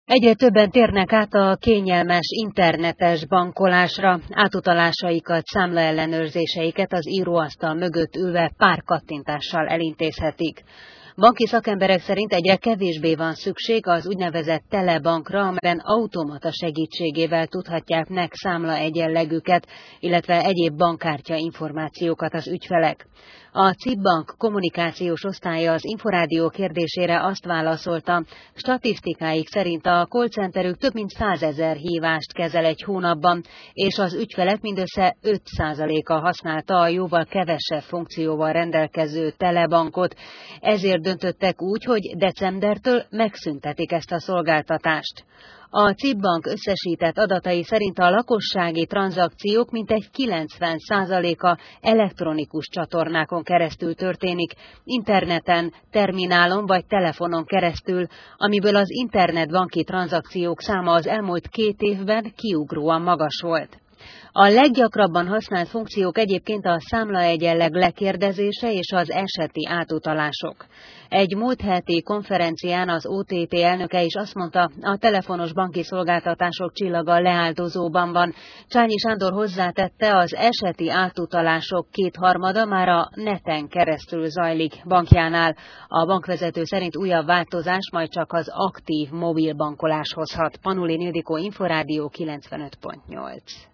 Egyre többen térnek át a kényelmes internetes bankolásra, átutalásaikat, számlaellenőrzéseiket az íróasztal mögött ülve pár kattintással elintézhetik. Banki szakemberek szerint egyre kevésbé van szükség az úgynevezett telebankra, amelyben automata segítségével tudhatják meg számlaegyenlegüket, illetve egyéb bankkártya információkat az ügyfelek. A CIP Bank kommunikációs osztálya az Inforádió kérdésére azt válaszolta, statisztikáik szerint a callcenterük több mint 100 000 hívást kezel egy hónapban, és az ügyfelek mindössze 5%-a használta a jóval kevesebb funkcióval rendelkező telebankot, ezért döntöttek úgy, hogy decembertől megszüntetik ezt a szolgáltatást. A CIP Bank összesített adatai szerint a lakossági tranzakciók mintegy 90%-a elektronikus csatornákon keresztül történik, interneten, terminálon vagy telefonon keresztül, amiből az internetbanki tranzakciók száma az elmúlt 2 évben kiugróan magas volt. A leggyakrabban használt funkciók egyébként a számlaegyenleg lekérdezése és az eseti átutalások. Egy múlt heti konferencián az OTP elnöke is azt mondta, a telefonos banki szolgáltatások csillaga leáldozóban van. Csányi Sándor hozzátette, az eseti átutalások 2/3 már a neten keresztül zajlik bankjánál. A bankvezető szerint újabb változás majd csak az aktív mobilbankolás hozhat. Panulin Ildikó, Inforádió 95.8.